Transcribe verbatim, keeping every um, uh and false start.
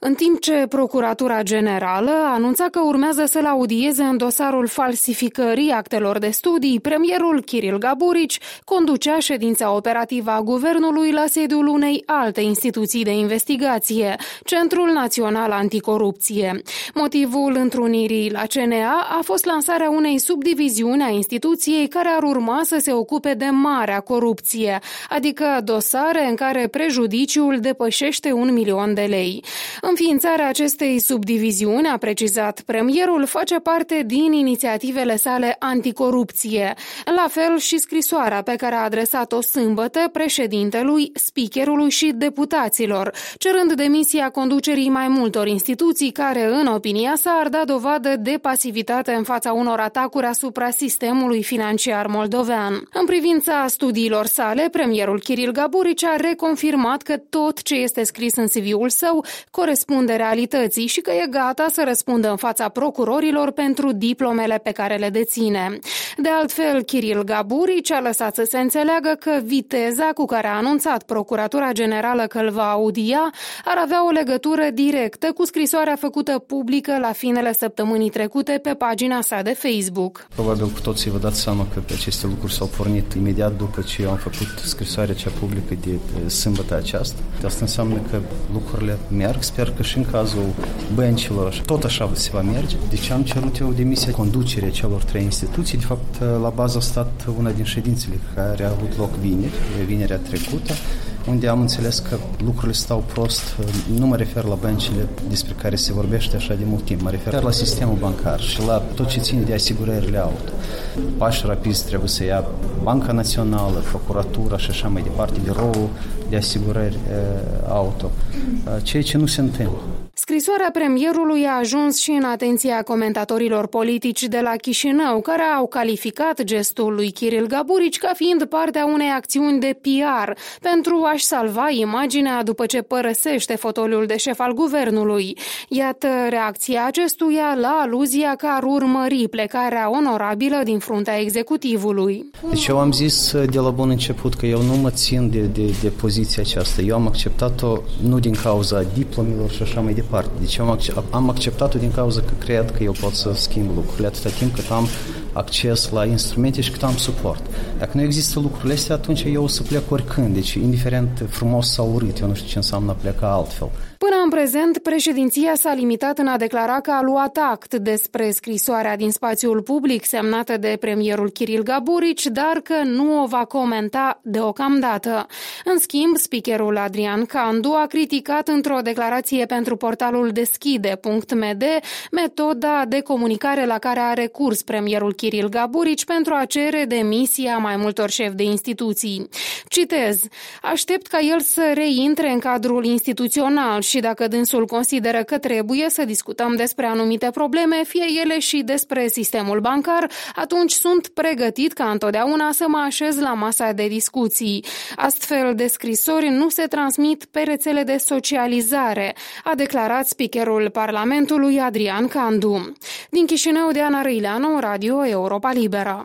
În timp ce Procuratura Generală anunța că urmează să-l audieze în dosarul falsificării actelor de studii, premierul Kiril Gaburici conducea ședința operativă a guvernului la sediul unei alte instituții de investigație, Centrul Național Anticorupție. Motivul întrunirii la C N A a fost lansarea unei subdiviziuni a instituției care ar urma să se ocupe de marea corupție, adică dosare în care prejudiciul depășește un milion de lei. Înființarea acestei subdiviziuni, a precizat premierul, face parte din inițiativele sale anticorupție. La fel și scrisoarea pe care a adresat-o sâmbătă președintelui, speakerului și deputaților, cerând demisia conducerii mai multor instituții care, în opinia sa, ar da dovadă de pasivitate în fața unor atacuri asupra sistemului financiar moldovean. În privința studiilor sale, premierul Kiril Gaburici a reconfirmat că tot ce este scris în C V-ul său corespunde realității și că e gata să răspundă în fața procurorilor pentru diplomele pe care le deține. De altfel, Kiril Gaburici a lăsat să se înțeleagă că viteza cu care a anunțat Procuratura Generală că îl va audia ar avea o legătură directă cu scrisoarea făcută publică la finele săptămânii trecute pe pagina sa de Facebook. Probabil cu toții vă dați seama că aceste lucruri s-au pornit imediat după ce eu am făcut scrisoarea cea publică de sâmbătă aceasta. Asta înseamnă că lucrurile merg. Sper că și în cazul băncilor tot așa se va merge. Deci am cerut eu demisia conducerea celor trei instituții. De fapt, la bază a stat una din ședințele care a avut loc vineri, vinerea trecută, unde am înțeles că lucrurile stau prost. Nu mă refer la băncile despre care se vorbește așa de mult timp, mă refer la sistemul bancar și la tot ce ține de asigurările auto. Pași rapizi trebuie să ia Banca Națională, Procuratura și așa mai departe, biroul de asigurări auto, ceea ce nu se întâmplă. Scrisoarea premierului a ajuns și în atenția comentatorilor politici de la Chișinău, care au calificat gestul lui Kiril Gaburici ca fiind partea unei acțiuni de P R pentru a-și salva imaginea după ce părăsește fotoliul de șef al guvernului. Iată reacția acestuia la aluzia că ar urmări plecarea onorabilă din fruntea executivului. Deci eu am zis de la bun început că eu nu mă țin de, de, de poziția aceasta. Eu am acceptat-o nu din cauza diplomelor și așa mai departe. Deci eu am acceptat-o din cauza că cred că eu pot să schimb lucrurile atâta timp cât am acces la instrumente și cât am suport. Dacă nu există lucrurile astea, atunci eu o să plec oricând, deci indiferent frumos sau urât, eu nu știu ce înseamnă a pleca altfel. Până în prezent, președinția s-a limitat în a declara că a luat act despre scrisoarea din spațiul public semnată de premierul Kiril Gaburici, dar că nu o va comenta deocamdată. În schimb, speakerul Adrian Candu a criticat într-o declarație pentru portalul deschide punct m d metoda de comunicare la care a recurs premierul Kiril Gaburici pentru a cere demisia mai multor șefi de instituții. Citez: aștept ca el să reintre în cadrul instituțional și dacă dânsul consideră că trebuie să discutăm despre anumite probleme, fie ele și despre sistemul bancar, atunci sunt pregătit ca întotdeauna să mă așez la masa de discuții. Astfel de scrisori nu se transmit pe rețele de socializare, a declarat speakerul Parlamentului Adrian Candu. Din Chișinău, Diana Răileanu, Radio Europa Liberă.